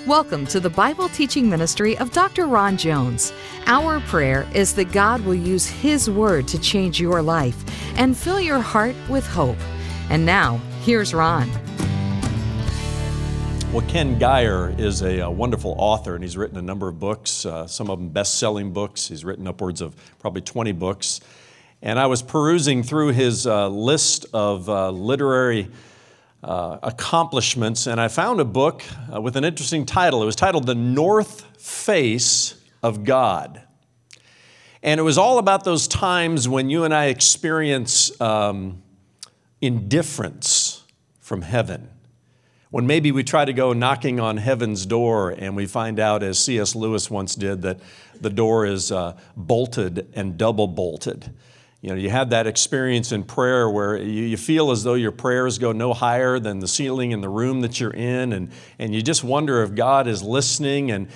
Welcome to the Bible teaching ministry of Dr. Ron Jones. Our prayer is that God will use His Word to change your life and fill your heart with hope. And now, here's Ron. Well, Ken Gire is a wonderful author, and he's written a number of books, some of them best-selling books. He's written upwards of probably 20 books. And I was perusing through his list of literary accomplishments, and I found a book with an interesting title. It was titled The North Face of God. And it was all about those times when you and I experience indifference from heaven. When maybe we try to go knocking on heaven's door and we find out, as C.S. Lewis once did, that the door is bolted and double bolted. You know, you have that experience in prayer where you feel as though your prayers go no higher than the ceiling in the room that you're in, and you just wonder if God is listening. And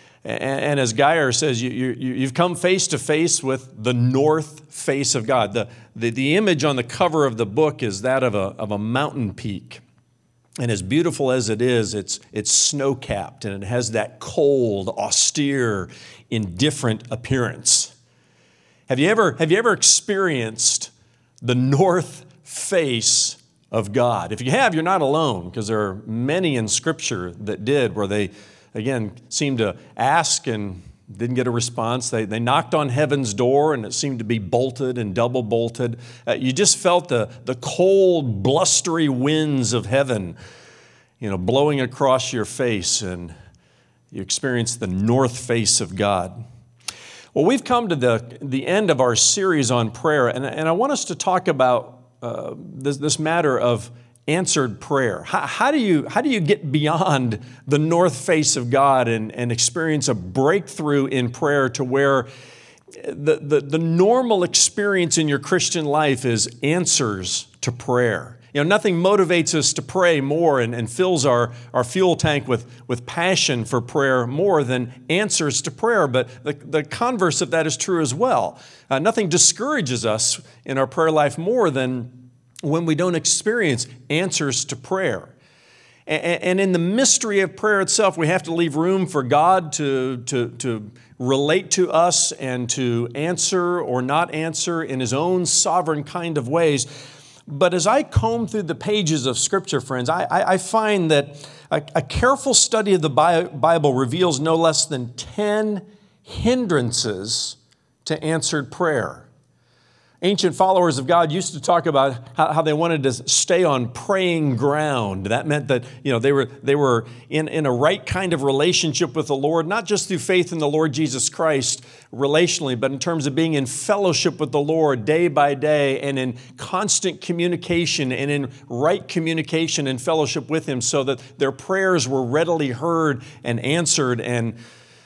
as Gire says, you've come face to face with the north face of God. The image on the cover of the book is that of a mountain peak. And as beautiful as it is, it's snow-capped, and it has that cold, austere, indifferent appearance. Have you ever experienced the north face of God? If you have, you're not alone, because there are many in Scripture that did, where they, again, seemed to ask and didn't get a response. They knocked on heaven's door, and it seemed to be bolted and double bolted. You just felt the cold, blustery winds of heaven, blowing across your face, and you experienced the north face of God. Well, we've come to the end of our series on prayer, and I want us to talk about this matter of answered prayer. How do you get beyond the north face of God and experience a breakthrough in prayer to where the normal experience in your Christian life is answers to prayer? Nothing motivates us to pray more and fills our fuel tank with passion for prayer more than answers to prayer. But the converse of that is true as well. Nothing discourages us in our prayer life more than when we don't experience answers to prayer. And in the mystery of prayer itself, we have to leave room for God to relate to us and to answer or not answer in His own sovereign kind of ways. But as I comb through the pages of Scripture, friends, I find that a careful study of the Bible reveals no less than 10 hindrances to answered prayer. Ancient followers of God used to talk about how they wanted to stay on praying ground. That meant that they were in a right kind of relationship with the Lord, not just through faith in the Lord Jesus Christ relationally, but in terms of being in fellowship with the Lord day by day and in constant communication and in right communication and fellowship with Him, so that their prayers were readily heard and answered. And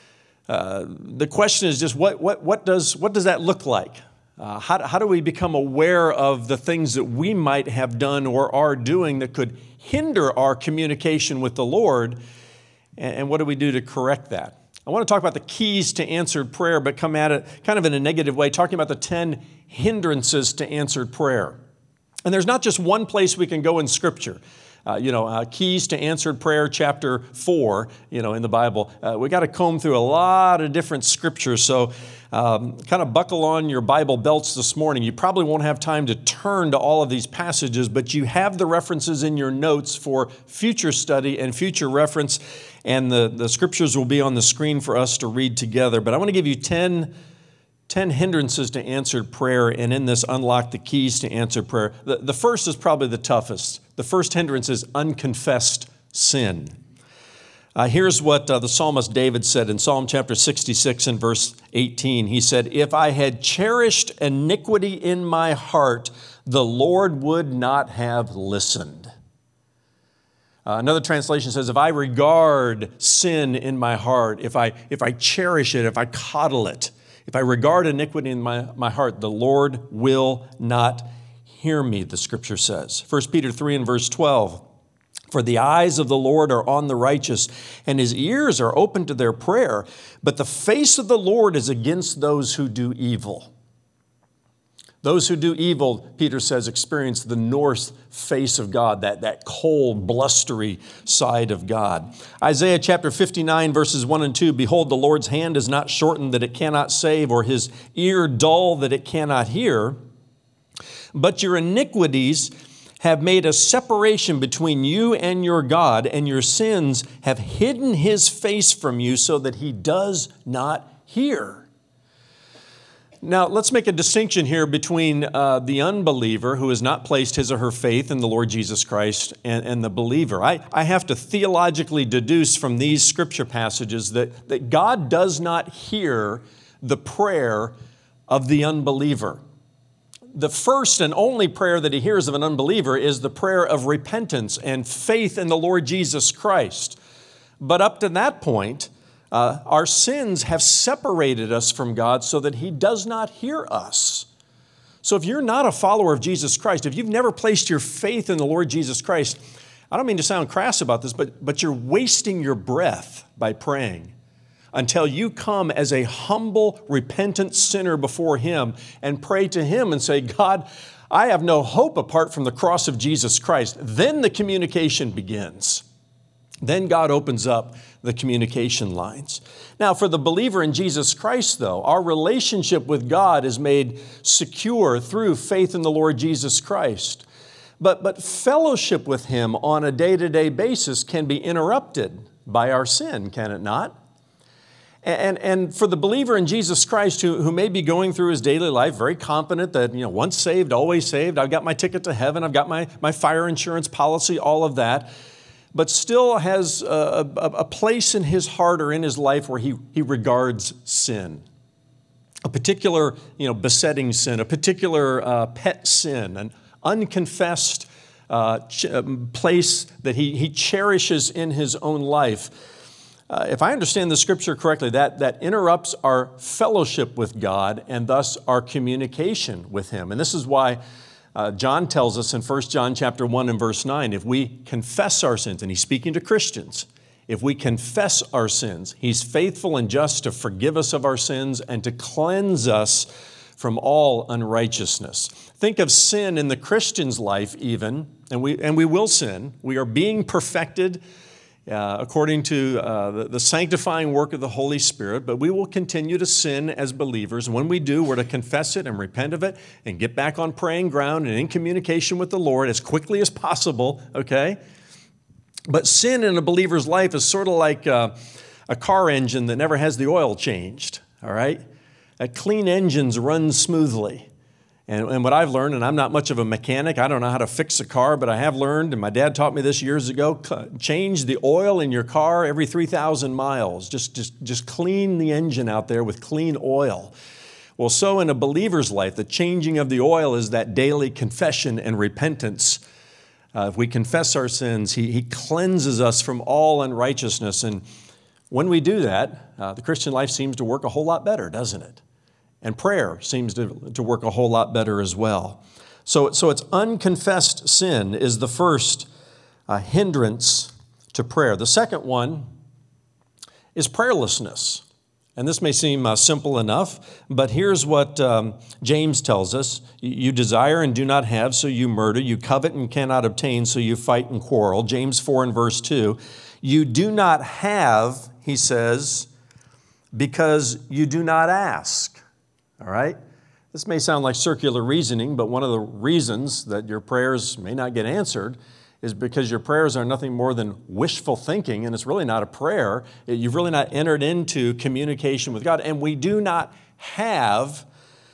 the question is just what does that look like? How do we become aware of the things that we might have done or are doing that could hinder our communication with the Lord? And what do we do to correct that? I want to talk about the keys to answered prayer, but come at it kind of in a negative way, talking about the 10 hindrances to answered prayer. And there's not just one place we can go in Scripture. Keys to Answered Prayer, chapter 4, in the Bible. We got to comb through a lot of different scriptures, so kind of buckle on your Bible belts this morning. You probably won't have time to turn to all of these passages, but you have the references in your notes for future study and future reference, and the scriptures will be on the screen for us to read together. But I want to give you 10 hindrances to answered prayer, and in this, unlock the keys to answered prayer. The first is probably the toughest. The first hindrance is unconfessed sin. Here's what the psalmist David said in Psalm chapter 66 and verse 18. He said, "If I had cherished iniquity in my heart, the Lord would not have listened." Another translation says, "If I regard sin in my heart, if I cherish it, if I coddle it, if I regard iniquity in my heart, the Lord will not hear me," the Scripture says. 1 Peter 3 and verse 12, "For the eyes of the Lord are on the righteous, and His ears are open to their prayer, but the face of the Lord is against those who do evil." Those who do evil, Peter says, experience the north face of God, that cold, blustery side of God. Isaiah chapter 59, verses 1 and 2, behold, the Lord's hand is not shortened that it cannot save, or his ear dull that it cannot hear. But your iniquities have made a separation between you and your God, and your sins have hidden his face from you so that he does not hear. Now, let's make a distinction here between the unbeliever who has not placed his or her faith in the Lord Jesus Christ and the believer. I have to theologically deduce from these scripture passages that God does not hear the prayer of the unbeliever. The first and only prayer that he hears of an unbeliever is the prayer of repentance and faith in the Lord Jesus Christ. But up to that point, our sins have separated us from God so that he does not hear us. So if you're not a follower of Jesus Christ, if you've never placed your faith in the Lord Jesus Christ, I don't mean to sound crass about this, but you're wasting your breath by praying until you come as a humble, repentant sinner before him and pray to him and say, God, I have no hope apart from the cross of Jesus Christ. Then the communication begins. Then God opens up the communication lines. Now, for the believer in Jesus Christ, though, our relationship with God is made secure through faith in the Lord Jesus Christ. But fellowship with him on a day-to-day basis can be interrupted by our sin, can it not? And for the believer in Jesus Christ who may be going through his daily life very confident that, once saved, always saved, I've got my ticket to heaven, I've got my fire insurance policy, all of that, but still has a place in his heart or in his life where he regards sin. A particular, besetting sin, a particular pet sin, an unconfessed place that he cherishes in his own life. If I understand the scripture correctly, that interrupts our fellowship with God and thus our communication with him. And this is why John tells us in 1 John chapter 1 and verse 9, if we confess our sins, and he's speaking to Christians, if we confess our sins, he's faithful and just to forgive us of our sins and to cleanse us from all unrighteousness. Think of sin in the Christian's life even, and we will sin. We are being perfected according to the sanctifying work of the Holy Spirit, but we will continue to sin as believers. And when we do, we're to confess it and repent of it and get back on praying ground and in communication with the Lord as quickly as possible, okay? But sin in a believer's life is sort of like a car engine that never has the oil changed, all right? Clean engines run smoothly. And what I've learned, and I'm not much of a mechanic, I don't know how to fix a car, but I have learned, and my dad taught me this years ago, change the oil in your car every 3,000 miles. Just clean the engine out there with clean oil. Well, so in a believer's life, the changing of the oil is that daily confession and repentance. If we confess our sins, he cleanses us from all unrighteousness. And when we do that, the Christian life seems to work a whole lot better, doesn't it? And prayer seems to work a whole lot better as well. So it's unconfessed sin is the first hindrance to prayer. The second one is prayerlessness. And this may seem simple enough, but here's what James tells us. You desire and do not have, so you murder. You covet and cannot obtain, so you fight and quarrel. James 4 and verse 2. You do not have, he says, because you do not ask. All right? This may sound like circular reasoning, but one of the reasons that your prayers may not get answered is because your prayers are nothing more than wishful thinking, and it's really not a prayer. You've really not entered into communication with God. And we do not have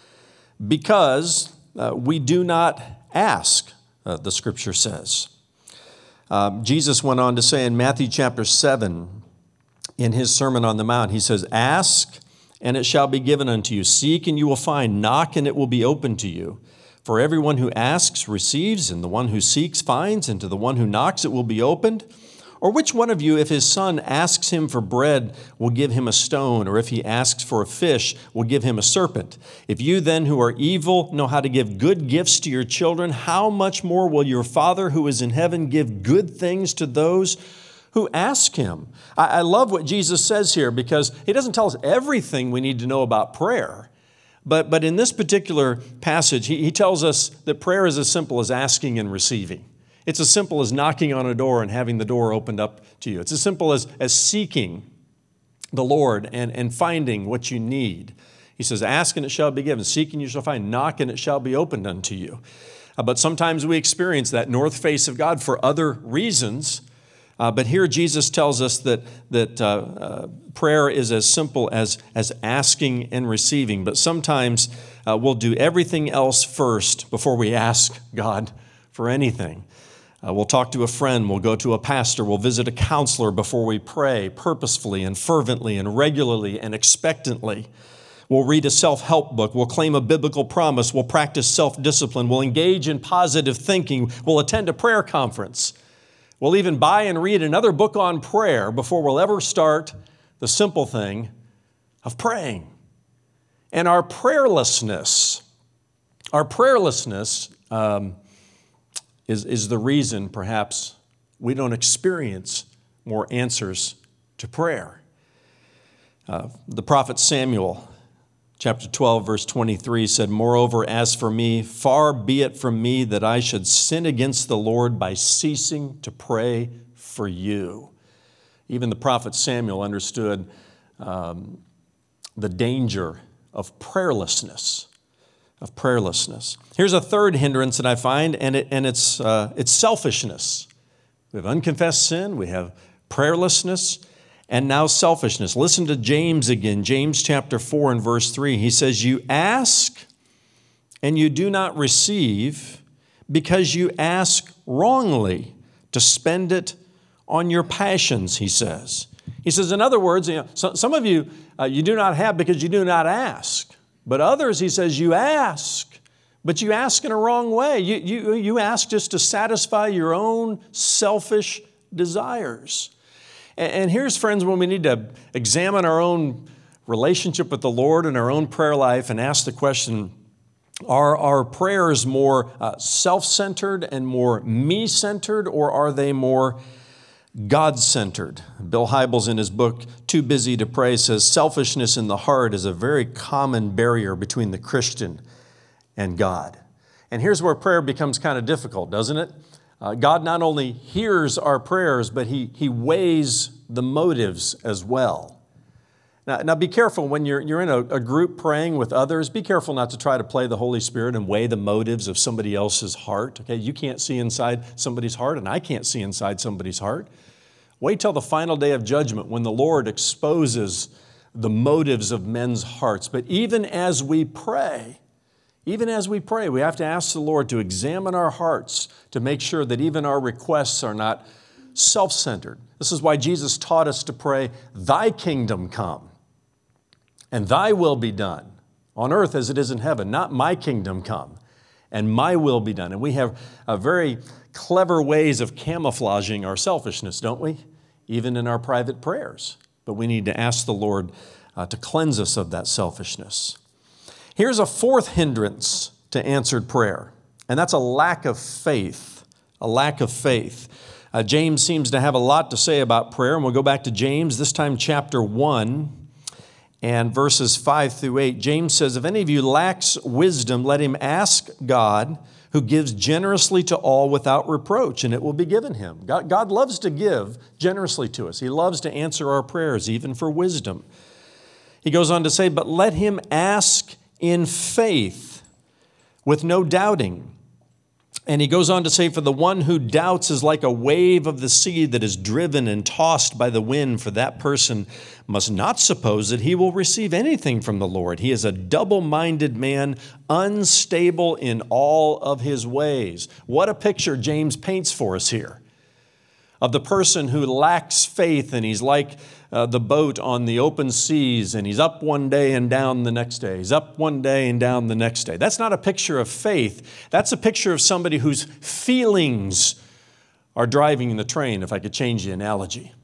because we do not ask, the scripture says. Jesus went on to say in Matthew chapter 7, in his Sermon on the Mount, he says, ask, and it shall be given unto you. Seek, and you will find. Knock, and it will be opened to you. For everyone who asks receives, and the one who seeks finds, and to the one who knocks it will be opened. Or which one of you, if his son asks him for bread, will give him a stone? Or if he asks for a fish, will give him a serpent? If you then, who are evil, know how to give good gifts to your children, how much more will your Father who is in heaven give good things to those who ask him? I love what Jesus says here because he doesn't tell us everything we need to know about prayer, But in this particular passage, he tells us that prayer is as simple as asking and receiving. It's as simple as knocking on a door and having the door opened up to you. It's as simple as seeking the Lord and finding what you need. He says, ask and it shall be given, seek and you shall find, knock and it shall be opened unto you. But sometimes we experience that north face of God for other reasons. But here Jesus tells us that prayer is as simple as asking and receiving. But sometimes we'll do everything else first before we ask God for anything. We'll talk to a friend, we'll go to a pastor, we'll visit a counselor before we pray purposefully and fervently and regularly and expectantly. We'll read a self-help book, we'll claim a biblical promise, we'll practice self-discipline, we'll engage in positive thinking, we'll attend a prayer conference. We'll even buy and read another book on prayer before we'll ever start the simple thing of praying. And our prayerlessness is the reason, perhaps, we don't experience more answers to prayer. The prophet Samuel, chapter 12, verse 23 said, "Moreover, as for me, far be it from me that I should sin against the Lord by ceasing to pray for you." Even the prophet Samuel understood the danger of prayerlessness. Here's a third hindrance that I find, and it's selfishness. We have unconfessed sin, we have prayerlessness, and now selfishness. Listen to James again, James chapter 4 and verse 3. He says, "You ask and you do not receive because you ask wrongly to spend it on your passions," he says. He says, in other words, some of you, you do not have because you do not ask. But others, he says, you ask, but you ask in a wrong way. You ask just to satisfy your own selfish desires. And here's, friends, when we need to examine our own relationship with the Lord and our own prayer life and ask the question, are our prayers more self-centered and more me-centered, or are they more God-centered? Bill Hybels, in his book, Too Busy to Pray, says selfishness in the heart is a very common barrier between the Christian and God. And here's where prayer becomes kind of difficult, doesn't it? God not only hears our prayers, but He weighs the motives as well. Now be careful when you're in a group praying with others. Be careful not to try to play the Holy Spirit and weigh the motives of somebody else's heart. Okay, you can't see inside somebody's heart, and I can't see inside somebody's heart. Wait till the final day of judgment when the Lord exposes the motives of men's hearts. But even as we pray, we have to ask the Lord to examine our hearts to make sure that even our requests are not self-centered. This is why Jesus taught us to pray, "Thy kingdom come, and thy will be done on earth as it is in heaven." Not my kingdom come and my will be done. And we have very clever ways of camouflaging our selfishness, don't we? Even in our private prayers. But we need to ask the Lord to cleanse us of that selfishness. Here's a fourth hindrance to answered prayer, and that's a lack of faith. A lack of faith. James seems to have a lot to say about prayer, and we'll go back to James, this time chapter 1 and verses 5 through 8. James says, "If any of you lacks wisdom, let him ask God, who gives generously to all without reproach, and it will be given him." God loves to give generously to us. He loves to answer our prayers, even for wisdom. He goes on to say, "But let him ask in faith with no doubting." And he goes on to say, "For the one who doubts is like a wave of the sea that is driven and tossed by the wind. For that person must not suppose that he will receive anything from the Lord. He is a double-minded man, unstable in all of his ways." What a picture James paints for us here of the person who lacks faith, and he's like the boat on the open seas, and he's up one day and down the next day. He's up one day and down the next day. That's not a picture of faith. That's a picture of somebody whose feelings are driving the train, if I could change the analogy.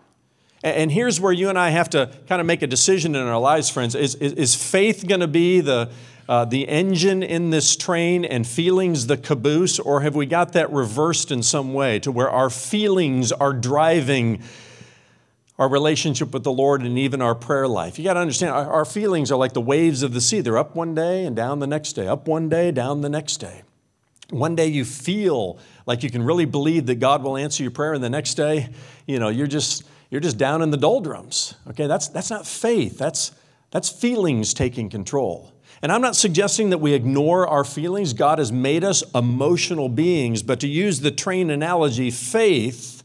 And here's where you and I have to kind of make a decision in our lives, friends. Is faith going to be the engine in this train and feelings the caboose, or have we got that reversed in some way to where our feelings are driving our relationship with the Lord and even our prayer life. You got to understand, our feelings are like the waves of the sea. They're up one day and down the next day, up one day, down the next day. One day you feel like you can really believe that God will answer your prayer, and the next day, you're just down in the doldrums. Okay, that's not faith. That's feelings taking control. And I'm not suggesting that we ignore our feelings. God has made us emotional beings, but to use the train analogy, faith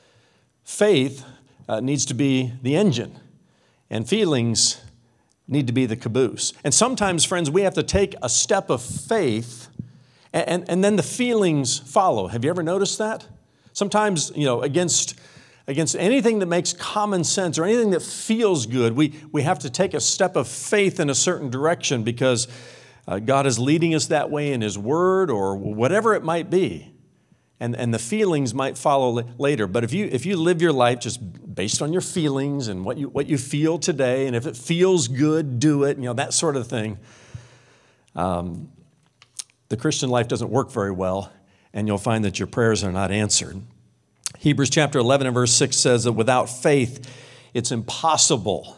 needs to be the engine, and feelings need to be the caboose. And sometimes, friends, we have to take a step of faith, and then the feelings follow. Have you ever noticed that? Sometimes, against anything that makes common sense or anything that feels good, we have to take a step of faith in a certain direction because God is leading us that way in His Word or whatever it might be. And the feelings might follow later. But if you live your life just based on your feelings and what you feel today, and if it feels good, do it, that sort of thing, the Christian life doesn't work very well, and you'll find that your prayers are not answered. Hebrews chapter 11 and verse 6 says that without faith, it's impossible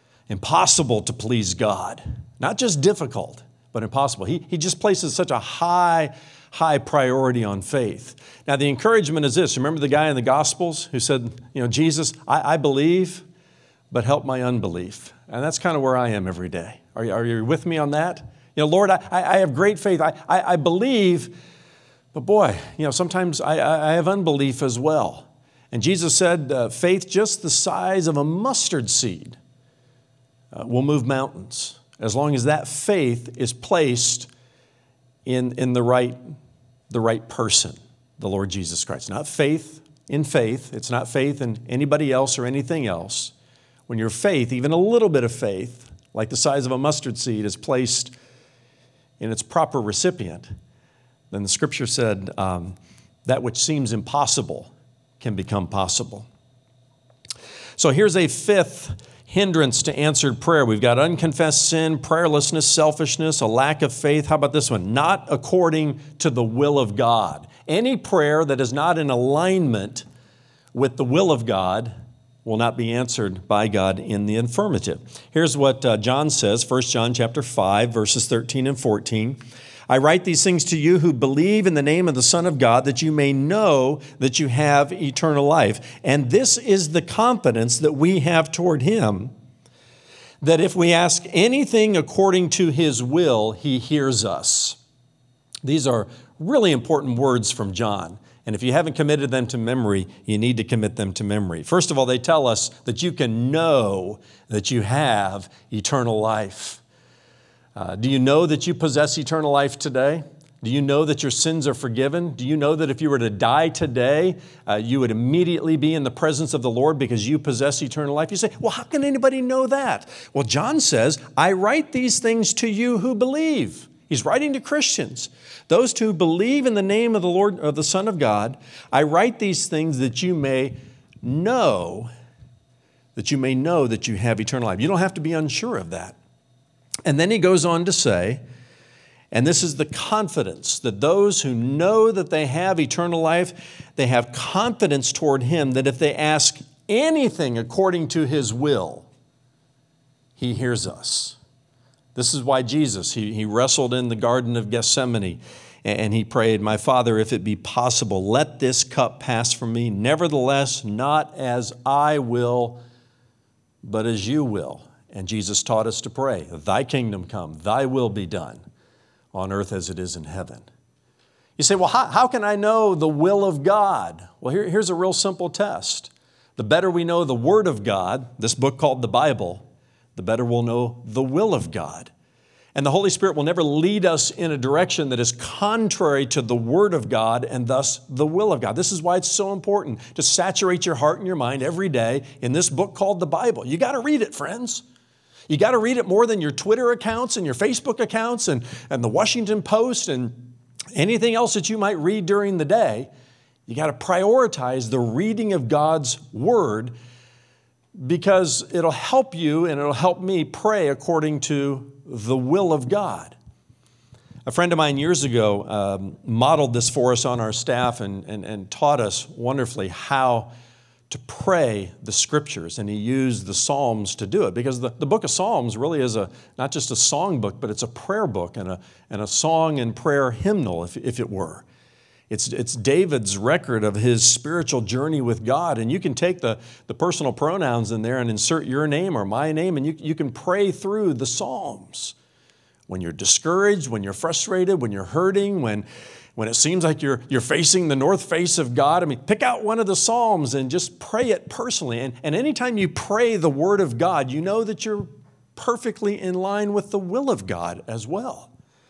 to please God. Not just difficult, but impossible. He just places such a high priority on faith. Now, the encouragement is this. Remember the guy in the Gospels who said, Jesus, I believe, but help my unbelief. And that's kind of where I am every day. Are you with me on that? Lord, I have great faith. I believe, but boy, sometimes I have unbelief as well. And Jesus said, faith just the size of a mustard seed will move mountains, as long as that faith is placed in the right person, the Lord Jesus Christ. Not faith in faith. It's not faith in anybody else or anything else. When your faith, even a little bit of faith, like the size of a mustard seed, is placed in its proper recipient, then the Scripture said that which seems impossible can become possible. So here's a fifth hindrance to answered prayer. We've got unconfessed sin, prayerlessness, selfishness, a lack of faith. How about this one? Not according to the will of God. Any prayer that is not in alignment with the will of God will not be answered by God in the affirmative. Here's what John says, 1 John chapter 5, verses 13 and 14. I write these things to you who believe in the name of the Son of God, that you may know that you have eternal life. And this is the confidence that we have toward Him, that if we ask anything according to His will, He hears us. These are really important words from John. And if you haven't committed them to memory, you need to commit them to memory. First of all, they tell us that you can know that you have eternal life. Do you know that you possess eternal life today? Do you know that your sins are forgiven? Do you know that if you were to die today, you would immediately be in the presence of the Lord because you possess eternal life? You say, well, how can anybody know that? Well, John says, I write these things to you who believe. He's writing to Christians. Those who believe in the name of the Lord, of the Son of God, I write these things that you may know that you have eternal life. You don't have to be unsure of that. And then he goes on to say, and this is the confidence, that those who know that they have eternal life, they have confidence toward Him that if they ask anything according to His will, He hears us. This is why Jesus, he wrestled in the Garden of Gethsemane and he prayed, my Father, if it be possible, let this cup pass from me. Nevertheless, not as I will, but as you will. And Jesus taught us to pray, thy kingdom come, thy will be done on earth as it is in heaven. You say, well, how can I know the will of God? Well, here's a real simple test. The better we know the Word of God, this book called the Bible, the better we'll know the will of God. And the Holy Spirit will never lead us in a direction that is contrary to the Word of God and thus the will of God. This is why it's so important to saturate your heart and your mind every day in this book called the Bible. You got to read it, friends. You got to read it more than your Twitter accounts and your Facebook accounts and the Washington Post and anything else that you might read during the day. You got to prioritize the reading of God's Word, because it'll help you and it'll help me pray according to the will of God. A friend of mine years ago modeled this for us on our staff and taught us wonderfully how to pray the Scriptures, and he used the Psalms to do it, because the book of Psalms really is not just a song book, but it's a prayer book and a song and prayer hymnal, if it were. It's David's record of his spiritual journey with God, and you can take the personal pronouns in there and insert your name or my name, and you can pray through the Psalms. When you're discouraged, when you're frustrated, when you're hurting, when it seems like you're facing the north face of God, pick out one of the Psalms and just pray it personally. And anytime you pray the Word of God, you know that you're perfectly in line with the will of God as well.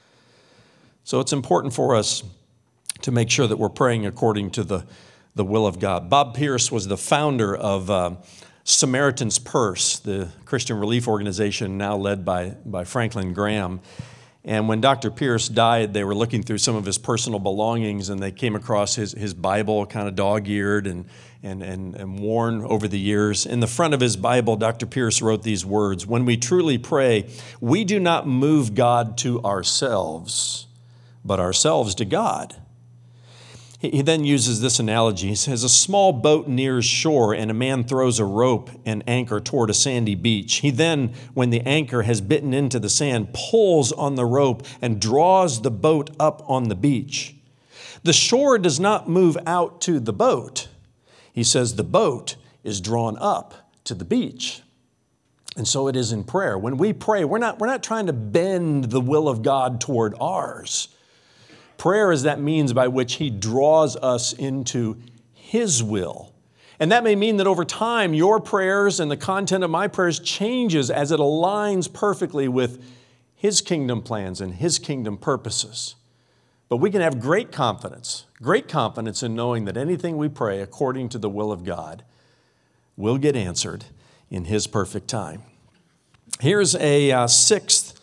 So it's important for us to make sure that we're praying according to the will of God. Bob Pierce was the founder of Samaritan's Purse, the Christian relief organization now led by Franklin Graham. And when Dr. Pierce died, they were looking through some of his personal belongings, and they came across his Bible, kind of dog-eared and worn over the years. In the front of his Bible, Dr. Pierce wrote these words: "When we truly pray, we do not move God to ourselves, but ourselves to God." He then uses this analogy. He says, a small boat nears shore and a man throws a rope and anchor toward a sandy beach. He then, when the anchor has bitten into the sand, pulls on the rope and draws the boat up on the beach. The shore does not move out to the boat. He says the boat is drawn up to the beach. And so it is in prayer. When we pray, we're not trying to bend the will of God toward ours. Prayer is that means by which he draws us into his will. And that may mean that over time, your prayers and the content of my prayers changes as it aligns perfectly with his kingdom plans and his kingdom purposes. But we can have great confidence in knowing that anything we pray according to the will of God will get answered in his perfect time. Here's a sixth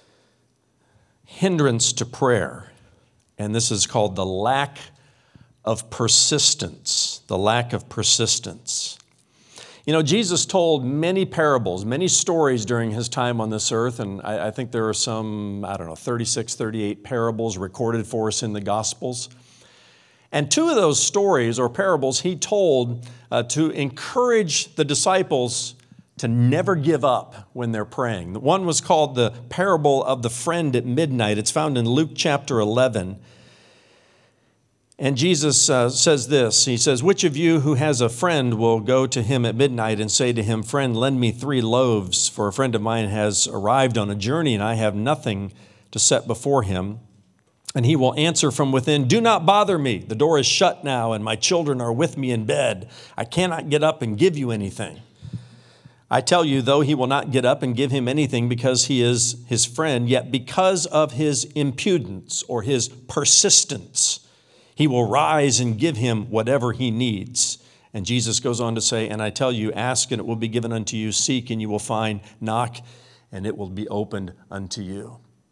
hindrance to prayer. And this is called the lack of persistence. The lack of persistence. You know, Jesus told many parables, many stories during his time on this earth, and I think there are some, 36, 38 parables recorded for us in the Gospels. And two of those stories or parables he told to encourage the disciples to never give up when they're praying. One was called the parable of the friend at midnight. It's found in Luke chapter 11. And Jesus says this. He says, "Which of you who has a friend will go to him at midnight and say to him, 'Friend, lend me 3 loaves, for a friend of mine has arrived on a journey and I have nothing to set before him?' And he will answer from within, 'Do not bother me. The door is shut now and my children are with me in bed. I cannot get up and give you anything.' I tell you, though he will not get up and give him anything because he is his friend, yet because of his impudence or his persistence, he will rise and give him whatever he needs." And Jesus goes on to say, "And I tell you, ask and it will be given unto you, seek and you will find, knock and it will be opened unto you."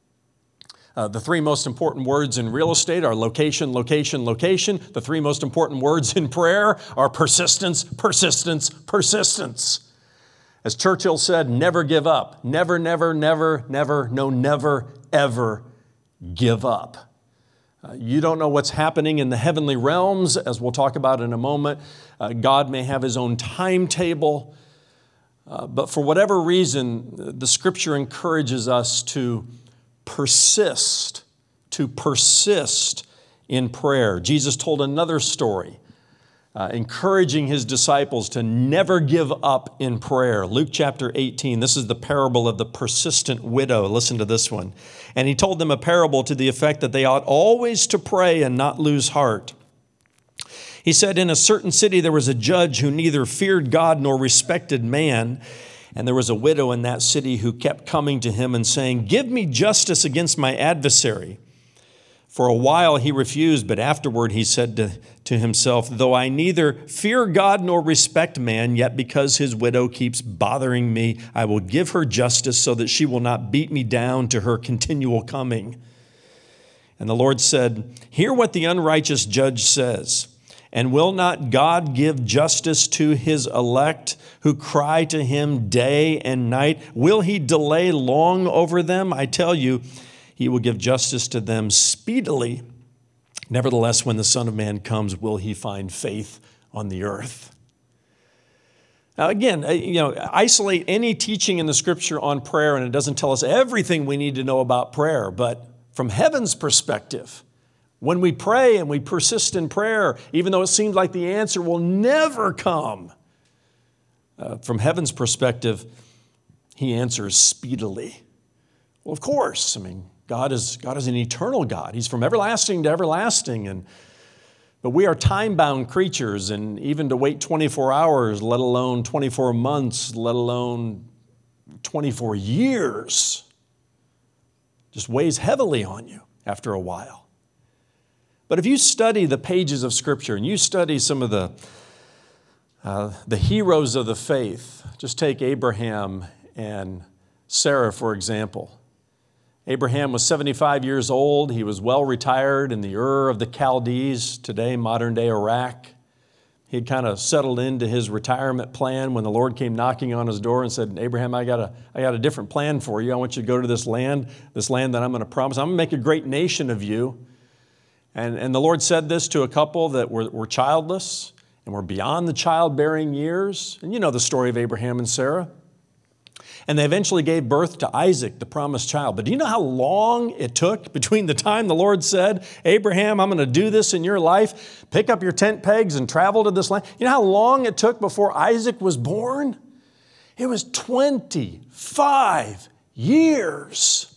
The 3 most important words in real estate are location, location, location. The 3 most important words in prayer are persistence, persistence, persistence. As Churchill said, never give up. Never, never, never, never, no, never, ever give up. You don't know what's happening in the heavenly realms, as we'll talk about in a moment. God may have his own timetable. But for whatever reason, the Scripture encourages us to persist in prayer. Jesus told another story, encouraging his disciples to never give up in prayer. Luke chapter 18, this is the parable of the persistent widow. Listen to this one. "And he told them a parable to the effect that they ought always to pray and not lose heart. He said, in a certain city there was a judge who neither feared God nor respected man. And there was a widow in that city who kept coming to him and saying, 'Give me justice against my adversary.' For a while he refused, but afterward he said to himself, 'Though I neither fear God nor respect man, yet because his widow keeps bothering me, I will give her justice so that she will not beat me down to her continual coming.' And the Lord said, 'Hear what the unrighteous judge says. And will not God give justice to his elect who cry to him day and night? Will he delay long over them? I tell you, he will give justice to them speedily. Nevertheless, when the Son of Man comes, will he find faith on the earth?'" Now again, isolate any teaching in the Scripture on prayer and it doesn't tell us everything we need to know about prayer. But from heaven's perspective, when we pray and we persist in prayer, even though it seems like the answer will never come, from heaven's perspective, He answers speedily. Well, of course, God is an eternal God. He's from everlasting to everlasting, but we are time-bound creatures, and even to wait 24 hours, let alone 24 months, let alone 24 years, just weighs heavily on you after a while. But if you study the pages of Scripture and you study some of the heroes of the faith, just take Abraham and Sarah, for example. Abraham was 75 years old. He was well retired in the Ur of the Chaldees, today modern-day Iraq. He had kind of settled into his retirement plan when the Lord came knocking on his door and said, Abraham, I got a different plan for you. I want you to go to this land that I'm going to promise. I'm going to make a great nation of you. And the Lord said this to a couple that were childless and were beyond the childbearing years. And you know the story of Abraham and Sarah. And they eventually gave birth to Isaac, the promised child. But do you know how long it took between the time the Lord said, Abraham, I'm going to do this in your life, pick up your tent pegs and travel to this land? You know how long it took before Isaac was born? It was 25 years.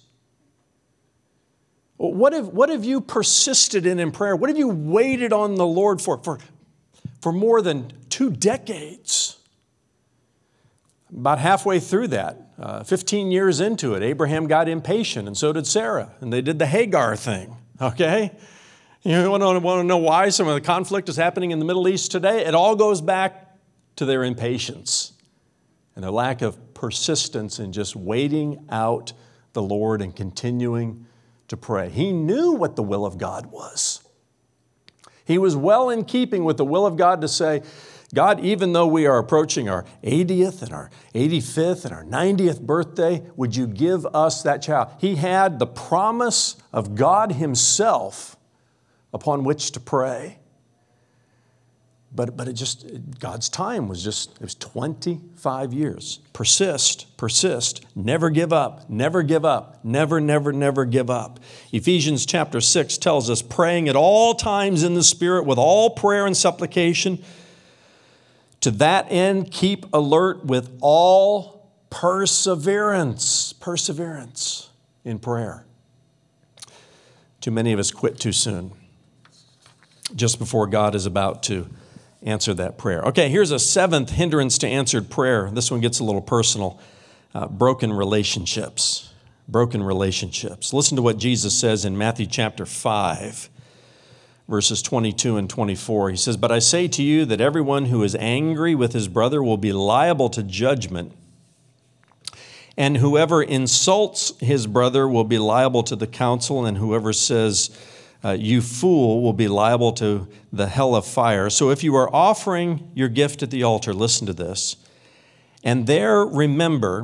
What have you persisted in prayer? What have you waited on the Lord for more than 2 decades? About halfway through that, 15 years into it, Abraham got impatient, and so did Sarah, and they did the Hagar thing, okay? You want to know why some of the conflict is happening in the Middle East today? It all goes back to their impatience and their lack of persistence in just waiting out the Lord and continuing to pray. He knew what the will of God was. He was well in keeping with the will of God to say, God, even though we are approaching our 80th and our 85th and our 90th birthday, would you give us that child? He had the promise of God Himself upon which to pray. But God's time was 25 years. Persist, never give up, never give up, never give up. Ephesians chapter 6 tells us, praying at all times in the Spirit with all prayer and supplication. To that end, keep alert with all perseverance in prayer. Too many of us quit too soon, just before God is about to answer that prayer. Okay, here's a 7th hindrance to answered prayer. This one gets a little personal. Broken relationships. Listen to what Jesus says in Matthew chapter 5. Verses 22 and 24, He says, but I say to you that everyone who is angry with his brother will be liable to judgment, and whoever insults his brother will be liable to the council, and whoever says, you fool, will be liable to the hell of fire. So if you are offering your gift at the altar, listen to this, and there remember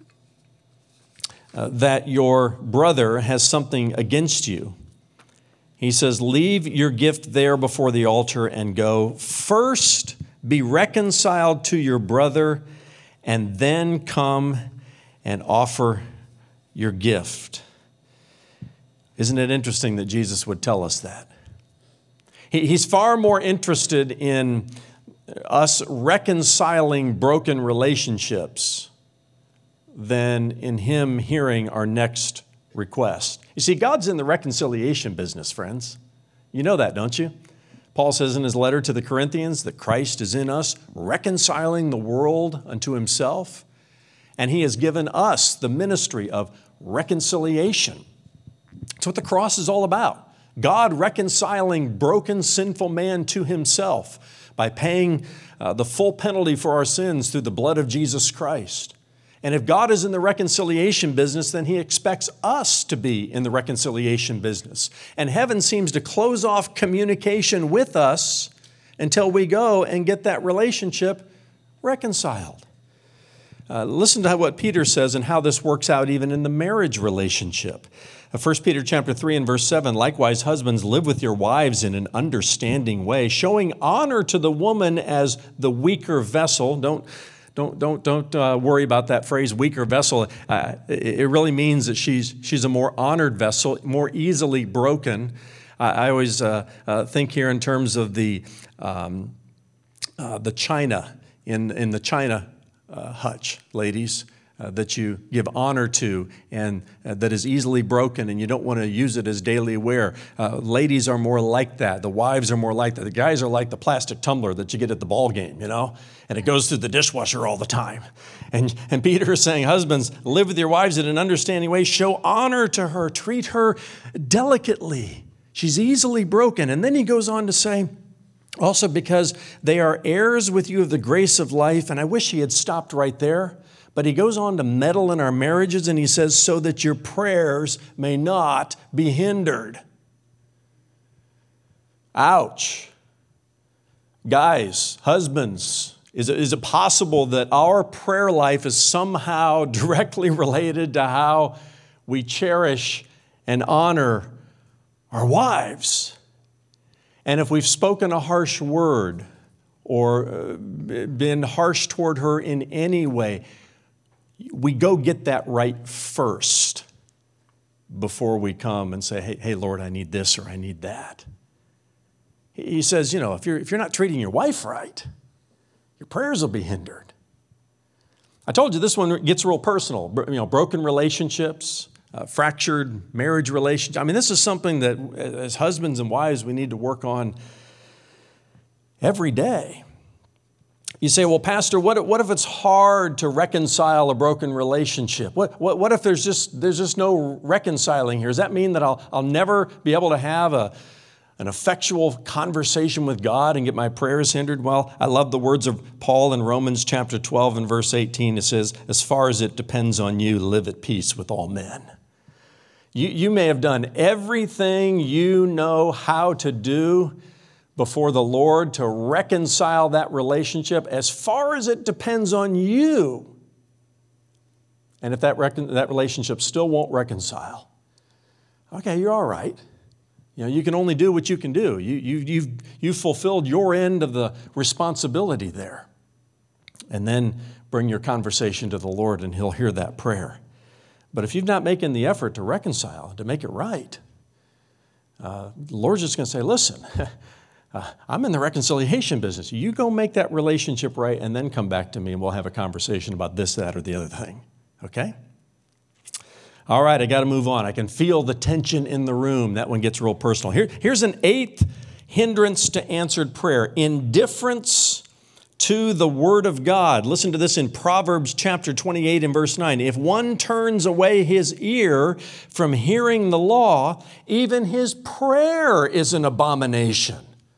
that your brother has something against you. He says, leave your gift there before the altar and go. First, be reconciled to your brother, and then come and offer your gift. Isn't it interesting that Jesus would tell us that? He's far more interested in us reconciling broken relationships than in Him hearing our next request. You see, God's in the reconciliation business, friends. You know that, don't you? Paul says in his letter to the Corinthians that Christ is in us, reconciling the world unto Himself, and He has given us the ministry of reconciliation. That's what the cross is all about. God reconciling broken, sinful man to Himself by paying the full penalty for our sins through the blood of Jesus Christ. And if God is in the reconciliation business, then He expects us to be in the reconciliation business. And heaven seems to close off communication with us until we go and get that relationship reconciled. Listen to what Peter says and how this works out even in the marriage relationship. 1 Peter chapter 3 and verse 7, likewise, husbands, live with your wives in an understanding way, showing honor to the woman as the weaker vessel. Don't worry about that phrase, weaker vessel. It really means that she's a more honored vessel, more easily broken. I always think here in terms of the china in the china hutch, ladies, that you give honor to and that is easily broken and you don't want to use it as daily wear. Ladies are more like that. The wives are more like that. The guys are like the plastic tumbler that you get at the ball game, and it goes through the dishwasher all the time. And Peter is saying, husbands, live with your wives in an understanding way. Show honor to her. Treat her delicately. She's easily broken. And then he goes on to say, also because they are heirs with you of the grace of life. And I wish he had stopped right there. But he goes on to meddle in our marriages, and he says, so that your prayers may not be hindered. Ouch. Guys, husbands, is it possible that our prayer life is somehow directly related to how we cherish and honor our wives? And if we've spoken a harsh word or been harsh toward her in any way, we go get that right first before we come and say, hey, Lord, I need this or I need that. He says, if you're not treating your wife right, your prayers will be hindered. I told you this one gets real personal. Broken relationships, fractured marriage relationships. I mean, this is something that as husbands and wives we need to work on every day. You say, well, Pastor, what if it's hard to reconcile a broken relationship? What if there's just no reconciling here? Does that mean that I'll never be able to have an effectual conversation with God and get my prayers hindered? Well, I love the words of Paul in Romans chapter 12 and verse 18. It says, as far as it depends on you, live at peace with all men. You may have done everything you know how to do before the Lord to reconcile that relationship as far as it depends on you. And if that relationship still won't reconcile, okay, you're all right. You can only do what you can do. You've fulfilled your end of the responsibility there. And then bring your conversation to the Lord and He'll hear that prayer. But if you're not making the effort to reconcile, to make it right, the Lord's just going to say, listen, I'm in the reconciliation business. You go make that relationship right and then come back to me and we'll have a conversation about this, that, or the other thing. Okay? All right, I got to move on. I can feel the tension in the room. That one gets real personal. Here's an 8th hindrance to answered prayer. Indifference to the Word of God. Listen to this in Proverbs chapter 28 and verse 9. If one turns away his ear from hearing the law, even his prayer is an abomination.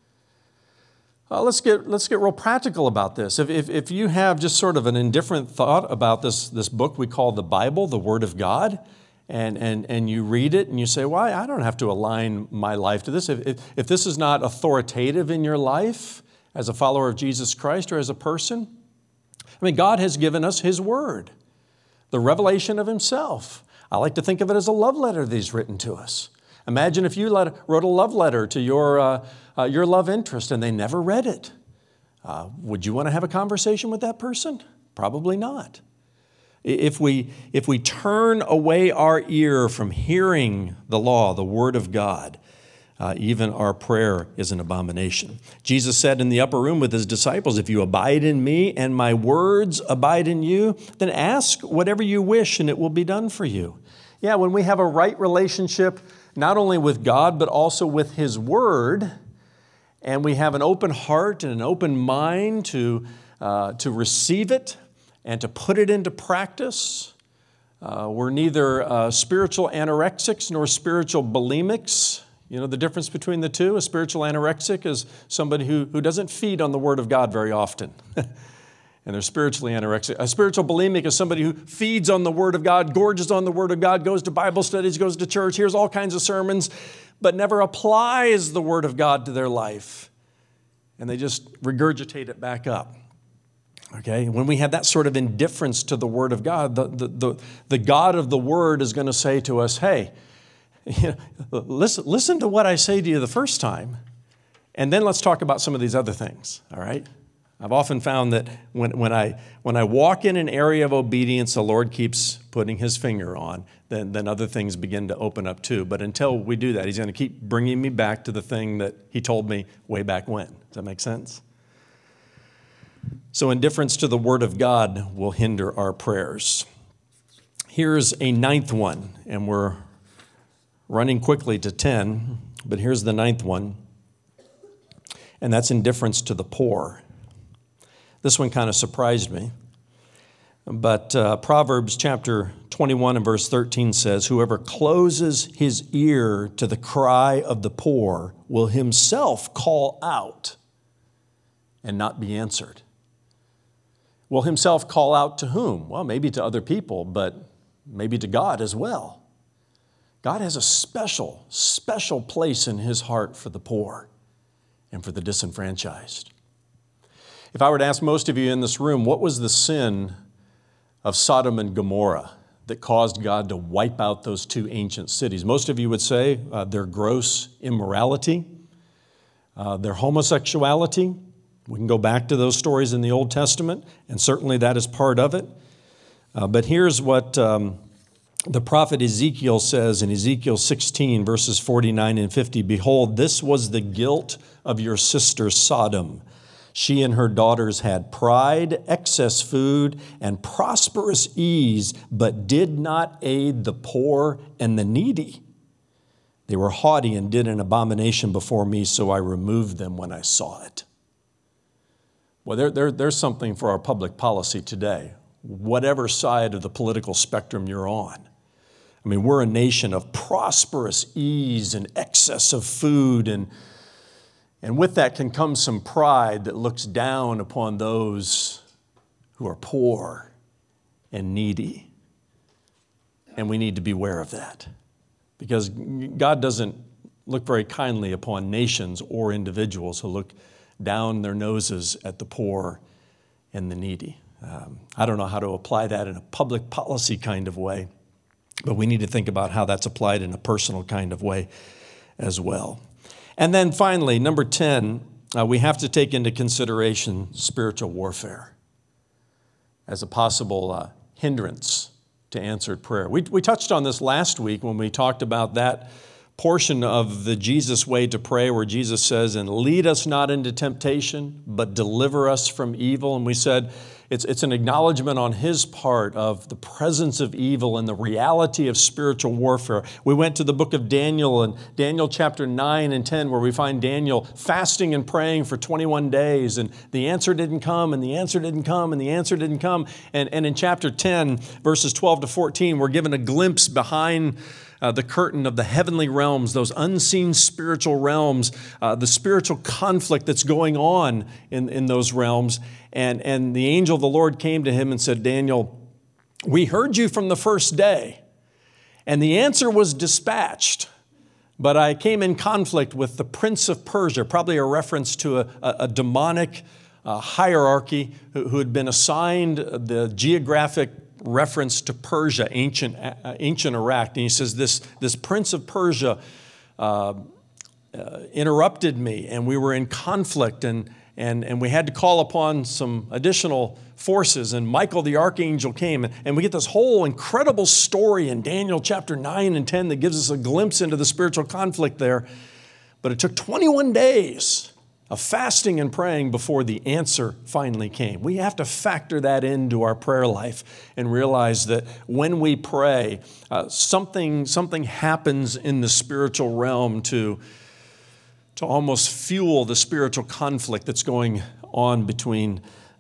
Let's get real practical about this. If you have just sort of an indifferent thought about this book we call the Bible, the Word of God, and you read it and you say, well, I don't have to align my life to this. If this is not authoritative in your life as a follower of Jesus Christ or as a person, I mean, God has given us His Word, the revelation of Himself. I like to think of it as a love letter that He's written to us. Imagine if you wrote a love letter to your love interest and they never read it. Would you want to have a conversation with that person? Probably not. If we turn away our ear from hearing the law, the Word of God, even our prayer is an abomination. Jesus said in the upper room with His disciples, if you abide in me and my words abide in you, then ask whatever you wish and it will be done for you. Yeah, when we have a right relationship, not only with God, but also with His Word, and we have an open heart and an open mind to receive it and to put it into practice. We're neither spiritual anorexics nor spiritual bulimics. You know the difference between the two? A spiritual anorexic is somebody who doesn't feed on the Word of God very often. And they're spiritually anorexic. A spiritual bulimic is somebody who feeds on the Word of God, gorges on the Word of God, goes to Bible studies, goes to church, hears all kinds of sermons, but never applies the Word of God to their life. And they just regurgitate it back up. Okay? When we have that sort of indifference to the Word of God, the God of the Word is going to say to us, hey, listen to what I say to you the first time, and then let's talk about some of these other things, all right? I've often found that when I walk in an area of obedience, the Lord keeps putting his finger on, then other things begin to open up too. But until we do that, he's going to keep bringing me back to the thing that he told me way back when. Does that make sense? So indifference to the Word of God will hinder our prayers. Here's a ninth one, and we're running quickly to 10, but here's the ninth one, and that's indifference to the poor. This one kind of surprised me, but Proverbs chapter 21 and verse 13 says, "Whoever closes his ear to the cry of the poor will himself call out and not be answered." Will himself call out to whom? Well, maybe to other people, but maybe to God as well. God has a special, special place in his heart for the poor and for the disenfranchised. If I were to ask most of you in this room, what was the sin of Sodom and Gomorrah that caused God to wipe out those two ancient cities? Most of you would say their gross immorality, their homosexuality. We can go back to those stories in the Old Testament, and certainly that is part of it. But here's what the prophet Ezekiel says in Ezekiel 16, verses 49 and 50. "Behold, this was the guilt of your sister Sodom. She and her daughters had pride, excess food, and prosperous ease, but did not aid the poor and the needy. They were haughty and did an abomination before me, so I removed them when I saw it." Well, there's something for our public policy today, whatever side of the political spectrum you're on. I mean, we're a nation of prosperous ease and excess of food, and with that can come some pride that looks down upon those who are poor and needy. And we need to be aware of that, because God doesn't look very kindly upon nations or individuals who look down their noses at the poor and the needy. I don't know how to apply that in a public policy kind of way, but we need to think about how that's applied in a personal kind of way as well. And then finally, number 10, we have to take into consideration spiritual warfare as a possible hindrance to answered prayer. We touched on this last week when we talked about that portion of the Jesus way to pray where Jesus says, "And lead us not into temptation, but deliver us from evil." And we said it's an acknowledgement on his part of the presence of evil and the reality of spiritual warfare. We went to the book of Daniel, and Daniel chapter 9 and 10, where we find Daniel fasting and praying for 21 days, and the answer didn't come, and the answer didn't come, and the answer didn't come. And in chapter 10, verses 12 to 14, we're given a glimpse behind the curtain of the heavenly realms, those unseen spiritual realms, the spiritual conflict that's going on in those realms. And the angel of the Lord came to him and said, "Daniel, we heard you from the first day, and the answer was dispatched. But I came in conflict with the prince of Persia," probably a reference to a demonic hierarchy who had been assigned the geographic reference to Persia, ancient Iraq. And he says, this prince of Persia interrupted me, and we were in conflict, and we had to call upon some additional forces, and Michael the archangel came, and we get this whole incredible story in Daniel chapter 9 and 10 that gives us a glimpse into the spiritual conflict there. But it took 21 days of fasting and praying before the answer finally came. We have to factor that into our prayer life and realize that when we pray, something happens in the spiritual realm to almost fuel the spiritual conflict that's going on between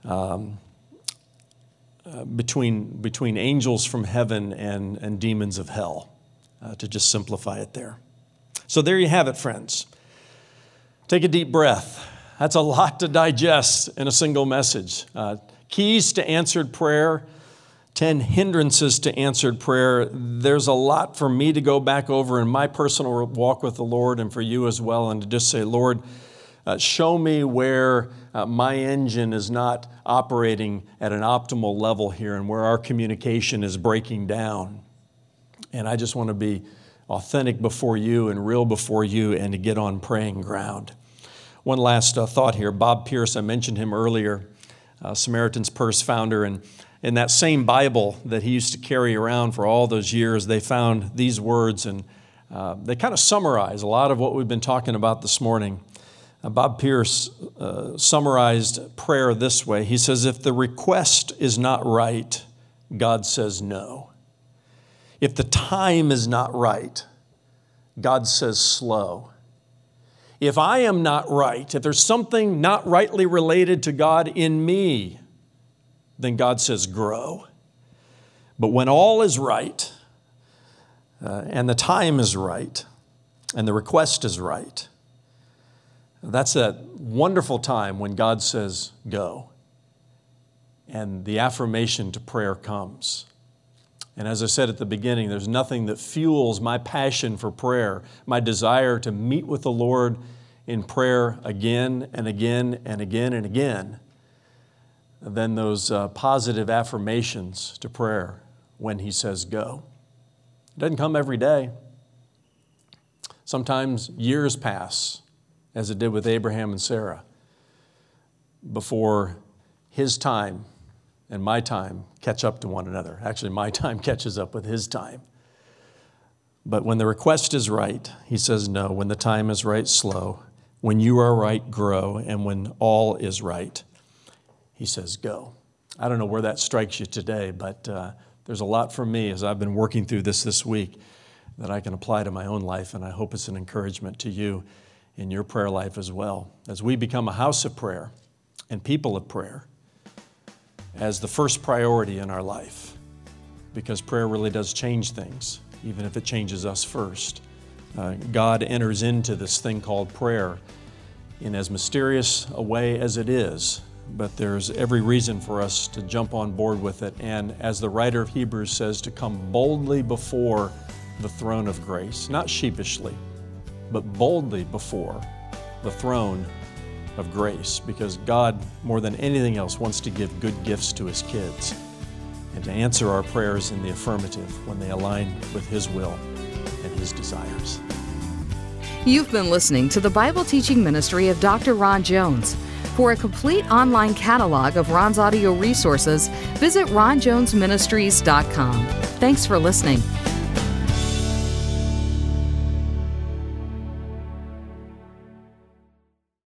angels from heaven and demons of hell, to just simplify it there. So there you have it, friends. Take a deep breath. That's a lot to digest in a single message. Keys to answered prayer, 10 hindrances to answered prayer. There's a lot for me to go back over in my personal walk with the Lord, and for you as well, and to just say, Lord, show me where my engine is not operating at an optimal level here, and where our communication is breaking down. And I just want to be authentic before you and real before you, and to get on praying ground. One last thought here. Bob Pierce, I mentioned him earlier, Samaritan's Purse founder, and in that same Bible that he used to carry around for all those years, they found these words, and they kind of summarize a lot of what we've been talking about this morning. Bob Pierce summarized prayer this way. He says, if the request is not right, God says no. If the time is not right, God says slow. If I am not right, if there's something not rightly related to God in me, then God says grow. But when all is right, and the time is right, and the request is right, that's that wonderful time when God says go, and the affirmation to prayer comes. And as I said at the beginning, there's nothing that fuels my passion for prayer, my desire to meet with the Lord in prayer again and again and again and again, than those positive affirmations to prayer when He says go. It doesn't come every day. Sometimes years pass, as it did with Abraham and Sarah, before His time and my time catch up to one another. Actually, my time catches up with His time. But when the request is right, He says no. When the time is right, slow. When you are right, grow. And when all is right, He says go. I don't know where that strikes you today, but there's a lot for me as I've been working through this week that I can apply to my own life, and I hope it's an encouragement to you in your prayer life as well. As we become a house of prayer and people of prayer as the first priority in our life, because prayer really does change things, even if it changes us first. God enters into this thing called prayer in as mysterious a way as it is, but there's every reason for us to jump on board with it, and as the writer of Hebrews says, to come boldly before the throne of grace, not sheepishly, but boldly before the throne of grace, because God, more than anything else, wants to give good gifts to His kids and to answer our prayers in the affirmative when they align with His will and His desires. You've been listening to the Bible teaching ministry of Dr. Ron Jones. For a complete online catalog of Ron's audio resources, visit ronjonesministries.com. Thanks for listening.